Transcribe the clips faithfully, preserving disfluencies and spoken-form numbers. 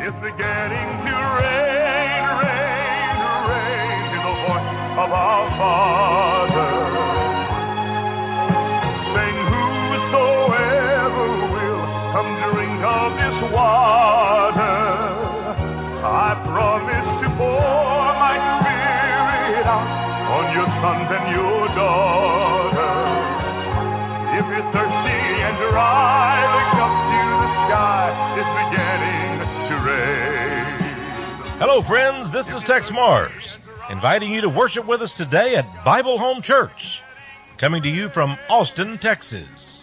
It's beginning to rain, rain, rain, to the voice of our Father, saying, whosoever will come drink of this water, I promise to pour my Spirit out on your sons and your daughters. If you're thirsty and dry, look up to the sky. It's beginning to rain. Hello, friends. This is Tex Mars, inviting you to worship with us today at Bible Home Church, coming to you from Austin, Texas.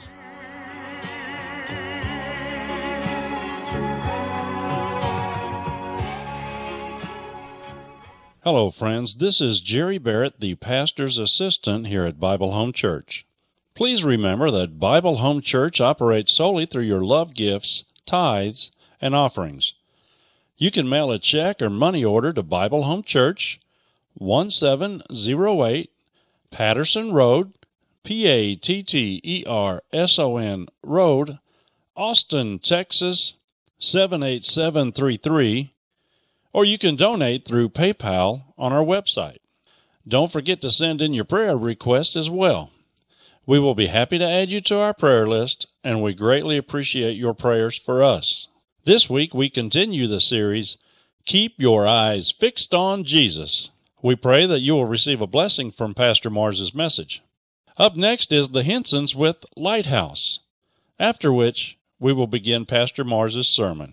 Hello, friends. This is Jerry Barrett, the pastor's assistant here at Bible Home Church. Please remember that Bible Home Church operates solely through your love gifts, tithes, and offerings. You can mail a check or money order to Bible Home Church, one seven zero eight Patterson Road, P A T T E R S O N Road, Austin, Texas, seven eight seven three three, or you can donate through PayPal on our website. Don't forget to send in your prayer requests as well. We will be happy to add you to our prayer list, and we greatly appreciate your prayers for us. This week we continue the series, Keep Your Eyes Fixed on Jesus. We pray that you will receive a blessing from Pastor Mars's message. Up next is the Hensons with Lighthouse, after which we will begin Pastor Mars's sermon.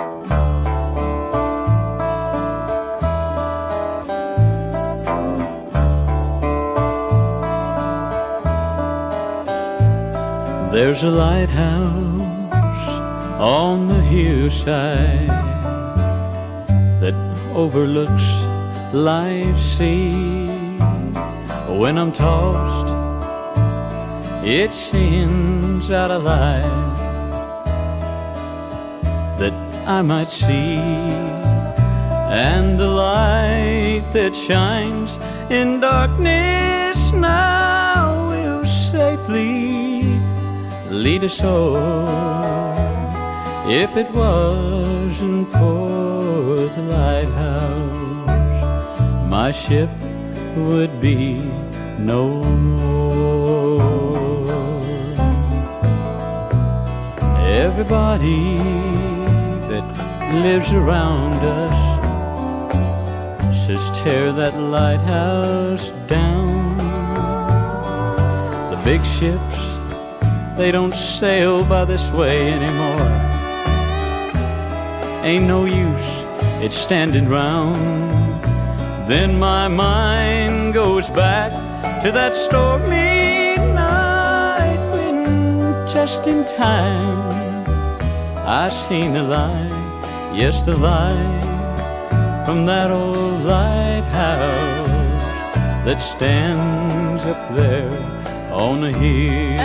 There's a lighthouse on the hillside that overlooks life's sea. When I'm tossed, it sends out a light that I might see, and the light that shines in darkness now will safely lead us all. If it wasn't for the lighthouse, my ship would be no more. Everybody that lives around us says tear that lighthouse down. The big ships, they don't sail by this way anymore. Ain't no use, it's standing round. Then my mind goes back to that stormy night when just in time I seen the light, yes the light from that old lighthouse that stands up there on the hill.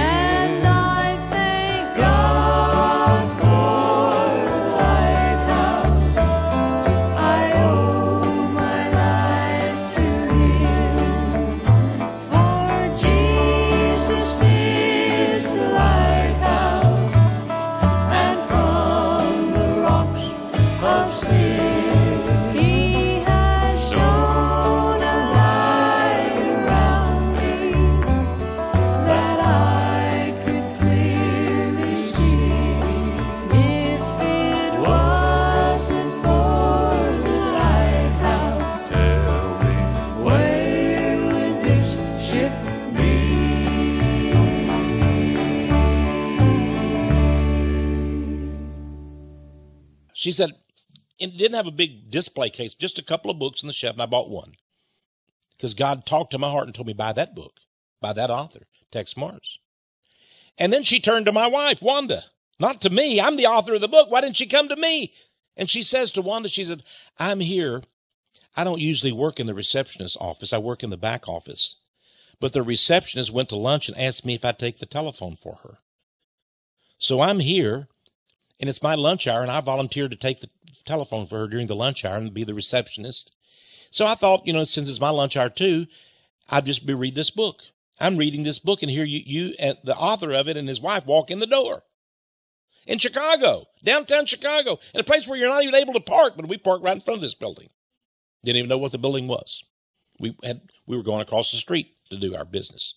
She said, it didn't have a big display case, just a couple of books on the shelf, and I bought one. Because God talked to my heart and told me, buy that book, by that author, Tex Mars. And then she turned to my wife, Wanda, not to me. I'm the author of the book. Why didn't she come to me? And she says to Wanda, she said, I'm here. I don't usually work in the receptionist's office. I work in the back office. But the receptionist went to lunch and asked me if I'd take the telephone for her. So I'm here. And it's my lunch hour, and I volunteered to take the telephone for her during the lunch hour and be the receptionist. So I thought, you know, since it's my lunch hour too, I'd just be read this book. I'm reading this book, and here you, you and the author of it and his wife walk in the door. in Chicago, downtown Chicago, in a place where you're not even able to park, but we parked right in front of this building. Didn't even know what the building was. We had, we were going across the street to do our business.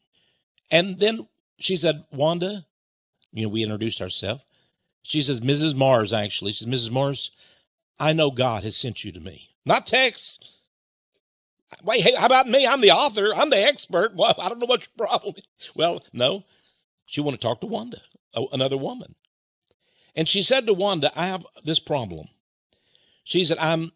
And then she said, Wanda, you know, we introduced ourselves. She says, Missus Mars, actually. She says, Missus Mars, I know God has sent you to me. Not Tex. Wait, hey, how about me? I'm the author. I'm the expert. Well, I don't know what your problem is. Well, no. She wanted to talk to Wanda, another woman. And she said to Wanda, I have this problem. She said, I'm,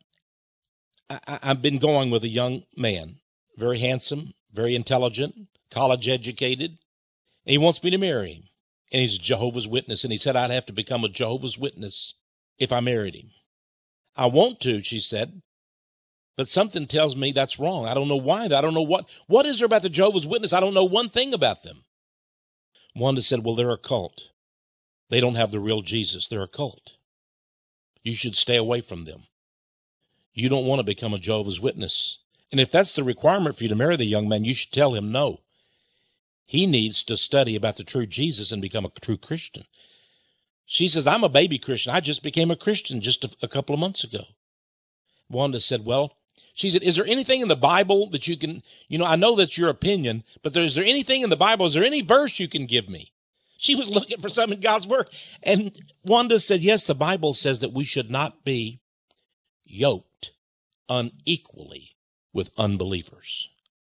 I, I've been going with a young man, very handsome, very intelligent, college educated, and he wants me to marry him. And he's a Jehovah's Witness. And he said I'd have to become a Jehovah's Witness if I married him. I want to, she said, but something tells me that's wrong. I don't know why. I don't know what, what is there about the Jehovah's Witness? I don't know one thing about them. Wanda said, well, they're a cult. They don't have the real Jesus. They're a cult. You should stay away from them. You don't want to become a Jehovah's Witness. And if that's the requirement for you to marry the young man, you should tell him no. He needs to study about the true Jesus and become a true Christian. She says, I'm a baby Christian. I just became a Christian just a, a couple of months ago. Wanda said, well, she said, is there anything in the Bible that you can, you know, I know that's your opinion, but there, is there anything in the Bible? Is there any verse you can give me? She was looking for something in God's word. And Wanda said, yes, the Bible says that we should not be yoked unequally with unbelievers.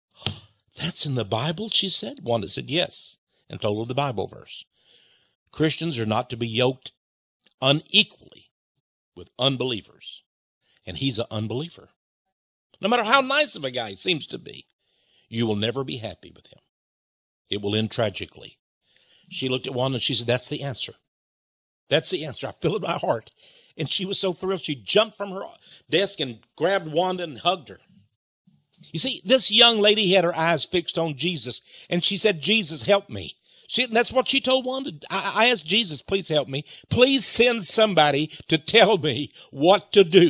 That's in the Bible, she said. Wanda said, yes, and told her the Bible verse. Christians are not to be yoked unequally with unbelievers. And he's an unbeliever. No matter how nice of a guy he seems to be, you will never be happy with him. It will end tragically. She looked at Wanda and she said, that's the answer. That's the answer. I feel it in my heart. And she was so thrilled. She jumped from her desk and grabbed Wanda and hugged her. You see, this young lady had her eyes fixed on Jesus, and she said, Jesus, help me. She, that's what she told Wanda. I, I asked Jesus, please help me. Please send somebody to tell me what to do.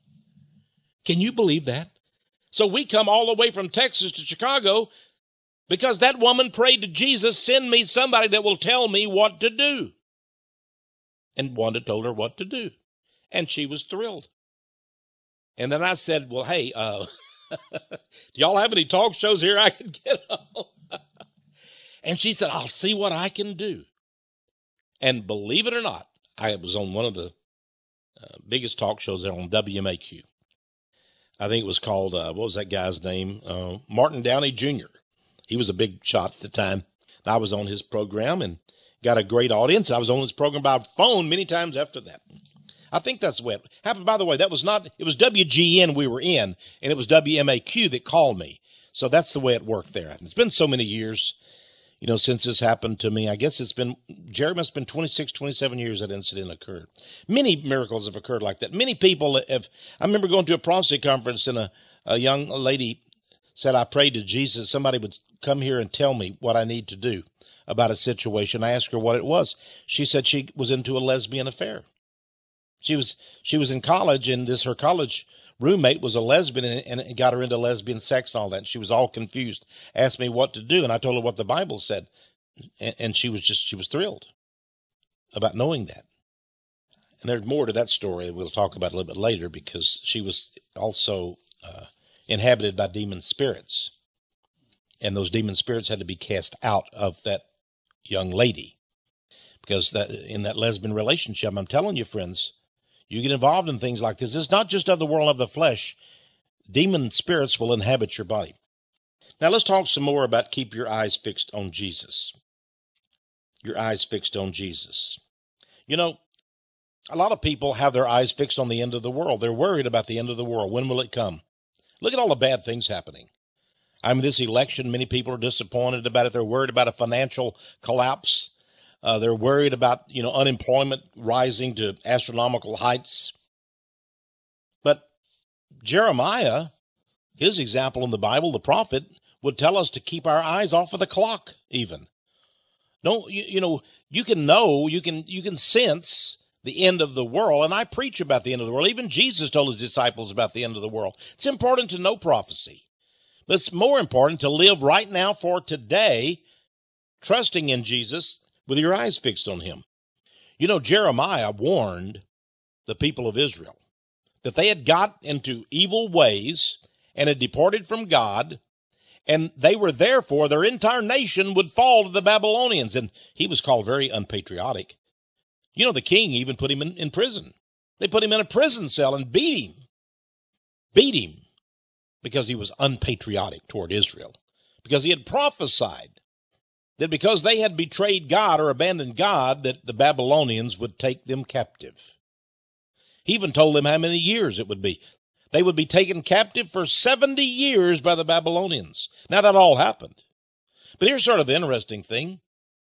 Can you believe that? So we come all the way from Texas to Chicago because that woman prayed to Jesus, send me somebody that will tell me what to do. And Wanda told her what to do. And she was thrilled. And then I said, well, hey, uh, do y'all have any talk shows here I could get on? And she said, I'll see what I can do. And believe it or not, I was on one of the uh, biggest talk shows there on W M A Q. I think it was called, uh, what was that guy's name? Uh, Martin Downey Junior He was a big shot at the time. I was on his program and got a great audience. I was on his program by phone many times after that. I think that's the way it happened. By the way, that was not, it was W G N we were in, and it was W M A Q that called me. So that's the way it worked there. It's been so many years, you know, since this happened to me. I guess it's been, Jerry must have been twenty-six, twenty-seven years that incident occurred. Many miracles have occurred like that. Many people have, I remember going to a prophecy conference and a, a young lady said, I prayed to Jesus, somebody would come here and tell me what I need to do about a situation. I asked her what it was. She said she was into a lesbian affair. She was, she was in college, and this, her college roommate was a lesbian, and, and it got her into lesbian sex and all that. And she was all confused, asked me what to do. And I told her what the Bible said. And, and she was just, she was thrilled about knowing that. And there's more to that story we'll talk about a little bit later, because she was also uh, inhabited by demon spirits. And those demon spirits had to be cast out of that young lady. Because that, in that lesbian relationship, I'm telling you, friends, you get involved in things like this. It's not just of the world of the flesh. Demon spirits will inhabit your body. Now let's talk some more about keep your eyes fixed on Jesus. Your eyes fixed on Jesus. You know, a lot of people have their eyes fixed on the end of the world. They're worried about the end of the world. When will it come? Look at all the bad things happening. I mean, this election, many people are disappointed about it. They're worried about a financial collapse. Uh, they're worried about, you know, unemployment rising to astronomical heights. But Jeremiah, his example in the Bible, the prophet, would tell us to keep our eyes off of the clock even. Don't, you, you know, you can know, you can, you can sense the end of the world. And I preach about the end of the world. Even Jesus told his disciples about the end of the world. It's important to know prophecy. But it's more important to live right now for today, trusting in Jesus with your eyes fixed on him. You know, Jeremiah warned the people of Israel that they had got into evil ways and had departed from God, and they were therefore, their entire nation would fall to the Babylonians. And he was called very unpatriotic. You know, the king even put him in, in prison. They put him in a prison cell and beat him. Beat him because he was unpatriotic toward Israel. Because he had prophesied that because they had betrayed God or abandoned God, that the Babylonians would take them captive. He even told them how many years it would be. They would be taken captive for seventy years by the Babylonians. Now that all happened. But here's sort of the interesting thing.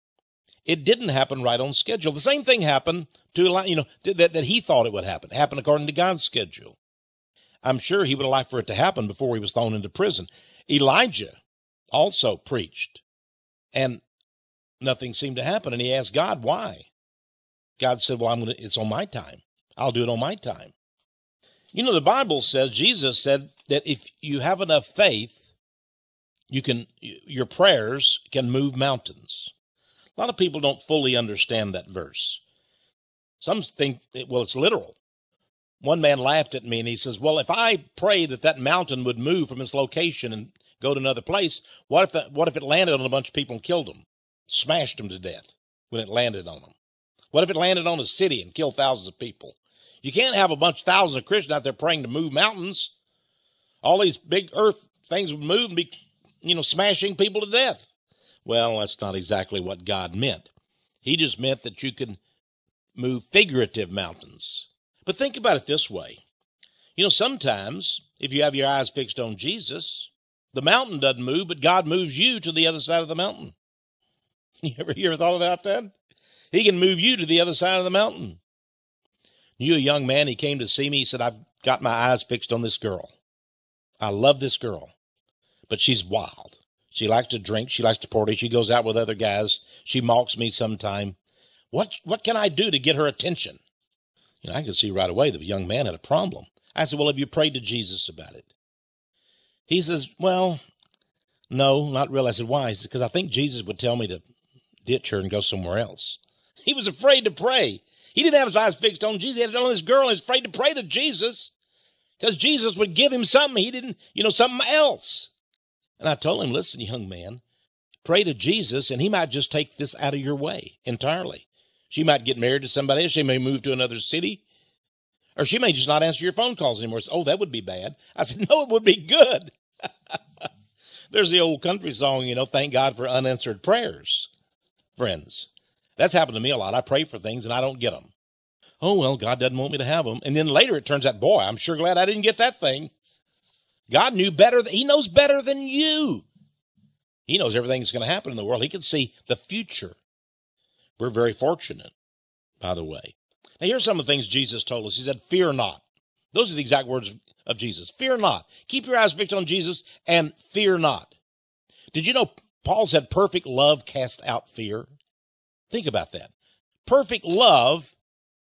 It didn't happen right on schedule. The same thing happened to, you know, that, that he thought it would happen. It happened according to God's schedule. I'm sure he would have liked for it to happen before he was thrown into prison. Elijah also preached, and nothing seemed to happen. And he asked God, why? God said, well, I'm going to, it's on my time. I'll do it on my time. You know, the Bible says, Jesus said that if you have enough faith, you can, your prayers can move mountains. A lot of people don't fully understand that verse. Some think, well, it's literal. One man laughed at me and he says, well, if I pray that that mountain would move from its location and go to another place, what if that, what if it landed on a bunch of people and killed them, smashed them to death when it landed on them? What if it landed on a city and killed thousands of people? You can't have a bunch of thousands of Christians out there praying to move mountains. All these big earth things would move and be, you know, smashing people to death. Well, that's not exactly what God meant. He just meant that you could move figurative mountains. But think about it this way. You know, sometimes if you have your eyes fixed on Jesus, the mountain doesn't move, but God moves you to the other side of the mountain. You ever, you ever thought about that? He can move you to the other side of the mountain. Knew a young man, he came to see me, he said, I've got my eyes fixed on this girl. I love this girl, but she's wild. She likes to drink, she likes to party, she goes out with other guys, she mocks me sometime. What, what can I do to get her attention? You know, I could see right away that the young man had a problem. I said, well, have you prayed to Jesus about it? He says, well, no, not really. I said, why? He said, because I think Jesus would tell me to ditch her and go somewhere else. He was afraid to pray. He didn't have his eyes fixed on Jesus. He had it on this girl, and he was afraid to pray to Jesus because Jesus would give him something he didn't, you know, something else. And I told him, listen, young man, pray to Jesus, and he might just take this out of your way entirely. She might get married to somebody else. She may move to another city, or she may just not answer your phone calls anymore. Say, oh, that would be bad. I said, no, it would be good. There's the old country song, you know, thank God for unanswered prayers, friends. That's happened to me a lot. I pray for things and I don't get them. Oh, well, God doesn't want me to have them. And then later it turns out, boy, I'm sure glad I didn't get that thing. God knew better. He knows better than you. He knows everything that's going to happen in the world. He can see the future. We're very fortunate, by the way. Now, here's some of the things Jesus told us. He said, fear not. Those are the exact words of Jesus. Fear not. Keep your eyes fixed on Jesus and fear not. Did you know Paul said perfect love casts out fear? Think about that. Perfect love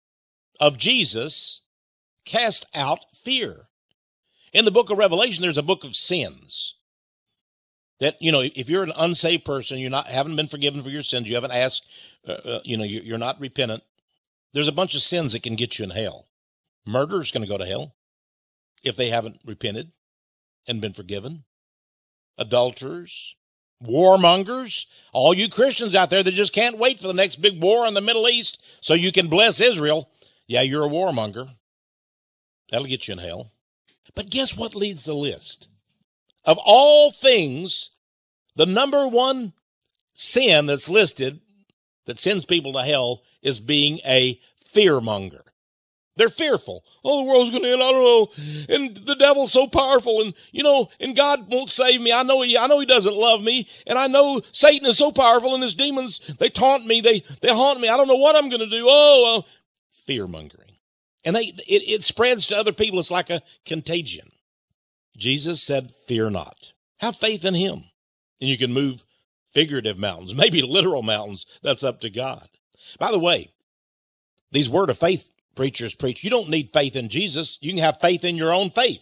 of Jesus cast out fear. In the book of Revelation, there's a book of sins. That, you know, if you're an unsaved person, you're not, haven't been forgiven for your sins, you haven't asked, uh, uh, you know, you're not repentant, there's a bunch of sins that can get you in hell. Murder is going to go to hell if they haven't repented and been forgiven. Adulterers, warmongers, all you Christians out there that just can't wait for the next big war in the Middle East so you can bless Israel. Yeah, you're a warmonger. That'll get you in hell. But guess what leads the list? Of all things, the number one sin that's listed that sends people to hell is being a fearmonger. They're fearful. Oh, the world's going to end. I don't know. And the devil's so powerful. And, you know, and God won't save me. I know he, I know he doesn't love me. And I know Satan is so powerful and his demons, they taunt me. They, they haunt me. I don't know what I'm going to do. Oh, uh, fear-mongering. And they, it, it spreads to other people. It's like a contagion. Jesus said, fear not. Have faith in him. And you can move figurative mountains, maybe literal mountains. That's up to God. By the way, these word of faith preachers preach, you don't need faith in Jesus. You can have faith in your own faith.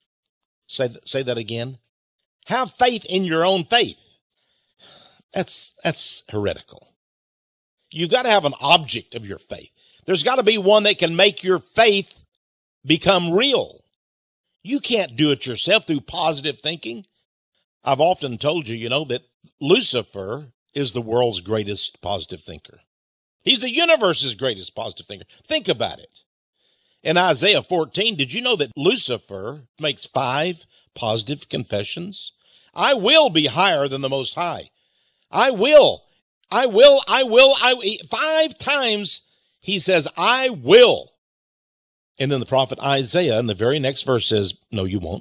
Say, say that again. Have faith in your own faith. That's, that's heretical. You've got to have an object of your faith. There's got to be one that can make your faith become real. You can't do it yourself through positive thinking. I've often told you, you know, that Lucifer is the world's greatest positive thinker. He's the universe's greatest positive thinker. Think about it. In Isaiah fourteen, did you know that Lucifer makes five positive confessions? I will be higher than the Most High. I will. I will. I will. I five times he says, I will. And then the prophet Isaiah in the very next verse says, no, you won't.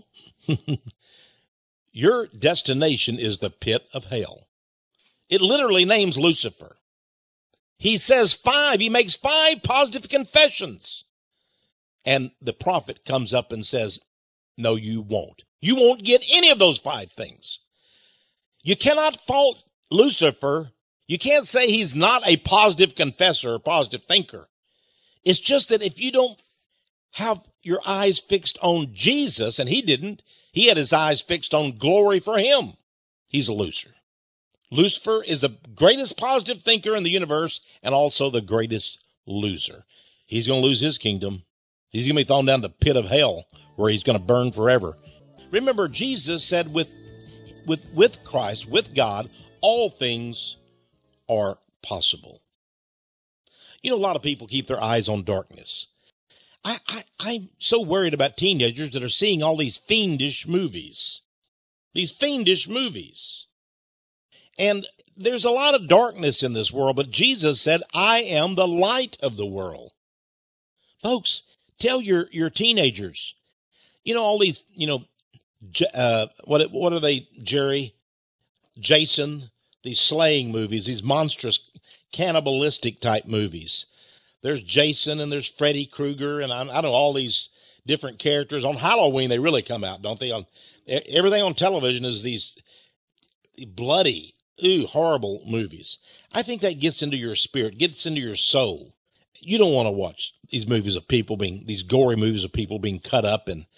Your destination is the pit of hell. It literally names Lucifer. He says five. He makes five positive confessions. And the prophet comes up and says, no, you won't. You won't get any of those five things. You cannot fault Lucifer. You can't say he's not a positive confessor or positive thinker. It's just that if you don't have your eyes fixed on Jesus, and he didn't, he had his eyes fixed on glory for him, he's a loser. Lucifer is the greatest positive thinker in the universe and also the greatest loser. He's going to lose his kingdom. He's going to be thrown down the pit of hell where he's going to burn forever. Remember, Jesus said with, with, with Christ, with God, all things are possible. You know, a lot of people keep their eyes on darkness. I, I, I'm so worried about teenagers that are seeing all these fiendish movies. These fiendish movies. And there's a lot of darkness in this world, but Jesus said, I am the light of the world. Folks, tell your, your teenagers, you know, all these, you know, uh, what, what are they, Jerry? Jason, these slaying movies, these monstrous cannibalistic type movies. There's Jason and there's Freddy Krueger and I, I don't know, all these different characters. On Halloween, they really come out, don't they? On everything on television is these bloody, ooh, horrible movies. I think that gets into your spirit, gets into your soul. You don't want to watch these movies of people being, these gory movies of people being cut up, and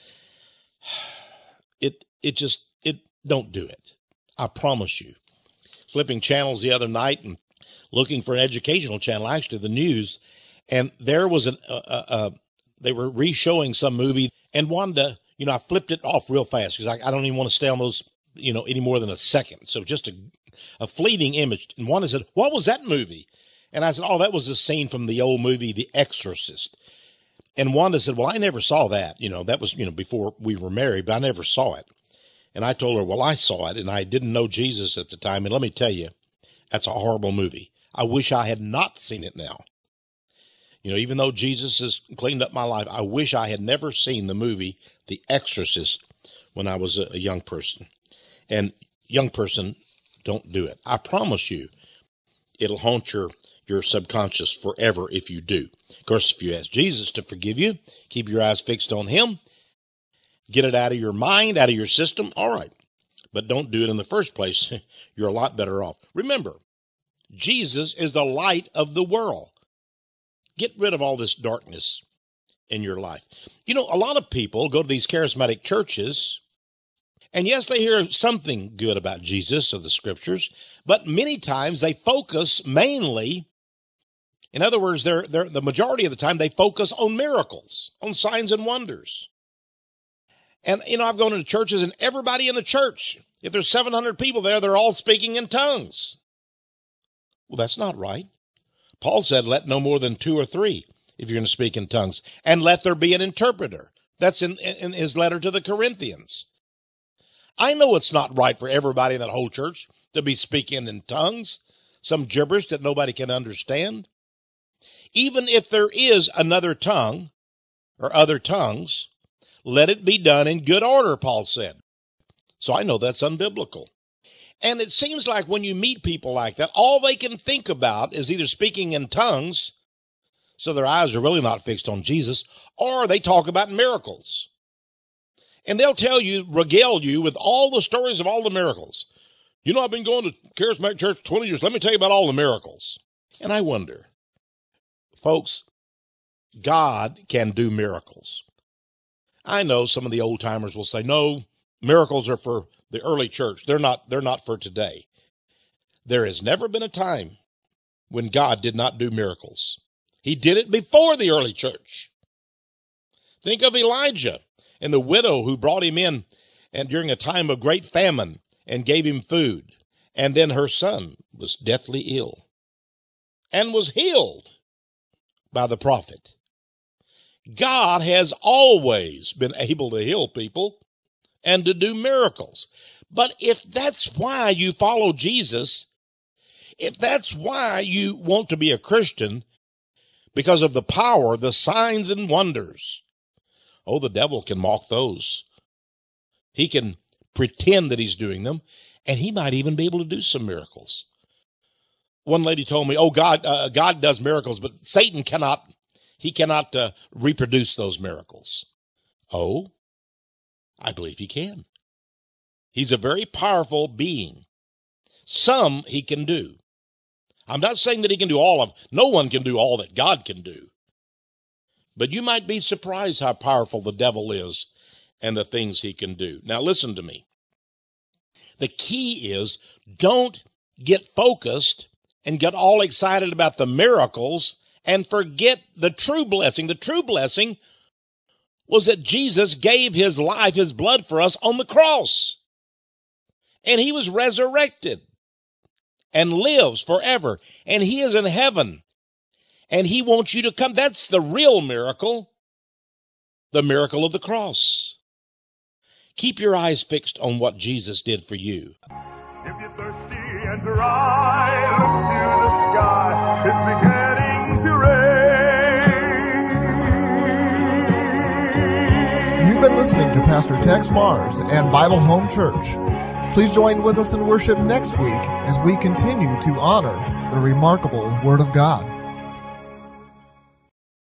it, it just, it, don't do it. I promise you. Flipping channels the other night and looking for an educational channel, actually the news, and there was an, uh, uh, uh they were re-showing some movie, and wanted to, you know, I flipped it off real fast because I, I don't even want to stay on those, you know, any more than a second. So just a, a fleeting image. And Wanda said, what was that movie? And I said, oh, that was a scene from the old movie, The Exorcist. And Wanda said, well, I never saw that. You know, that was, you know, before we were married, but I never saw it. And I told her, well, I saw it, and I didn't know Jesus at the time. And let me tell you, that's a horrible movie. I wish I had not seen it now. You know, even though Jesus has cleaned up my life, I wish I had never seen the movie The Exorcist when I was a, a young person. And young person, don't do it. I promise you, it'll haunt your, your subconscious forever if you do. Of course, if you ask Jesus to forgive you, keep your eyes fixed on him, get it out of your mind, out of your system, all right. But don't do it in the first place. You're a lot better off. Remember, Jesus is the light of the world. Get rid of all this darkness in your life. You know, a lot of people go to these charismatic churches, and yes, they hear something good about Jesus or the scriptures, but many times they focus mainly, in other words, they're, they're, the majority of the time they focus on miracles, on signs and wonders. And, you know, I've gone into churches, and everybody in the church, if there's seven hundred people there, they're all speaking in tongues. Well, that's not right. Paul said, let no more than two or three if you're going to speak in tongues, and let there be an interpreter. That's in, in his letter to the Corinthians. I know it's not right for everybody in that whole church to be speaking in tongues, some gibberish that nobody can understand. Even if there is another tongue or other tongues, let it be done in good order, Paul said. So I know that's unbiblical. And it seems like when you meet people like that, all they can think about is either speaking in tongues, so their eyes are really not fixed on Jesus, or they talk about miracles. And they'll tell you, regale you with all the stories of all the miracles. You know, I've been going to Charismatic Church for twenty years. Let me tell you about all the miracles. And I wonder, folks, God can do miracles. I know some of the old timers will say, no, miracles are for the early church. They're not, they're not for today. There has never been a time when God did not do miracles. He did it before the early church. Think of Elijah and the widow who brought him in and during a time of great famine and gave him food. And then her son was deathly ill and was healed by the prophet. God has always been able to heal people and to do miracles. But if that's why you follow Jesus, if that's why you want to be a Christian, because of the power, the signs and wonders, oh, the devil can mock those. He can pretend that he's doing them, and he might even be able to do some miracles. One lady told me, oh, God, uh, God does miracles, but Satan cannot, he cannot uh, reproduce those miracles. Oh, I believe he can. He's a very powerful being. Some he can do. I'm not saying that he can do all of, no one can do all that God can do. But you might be surprised how powerful the devil is and the things he can do. Now listen to me. The key is don't get focused and get all excited about the miracles and forget the true blessing. The true blessing was that Jesus gave his life, his blood for us on the cross. And he was resurrected and lives forever. And he is in heaven. And he wants you to come. That's the real miracle. The miracle of the cross. Keep your eyes fixed on what Jesus did for you. If you're thirsty and dry, look to the sky. It's beginning to rain. You've been listening to Pastor Tex Mars and Bible Home Church. Please join with us in worship next week as we continue to honor the remarkable Word of God.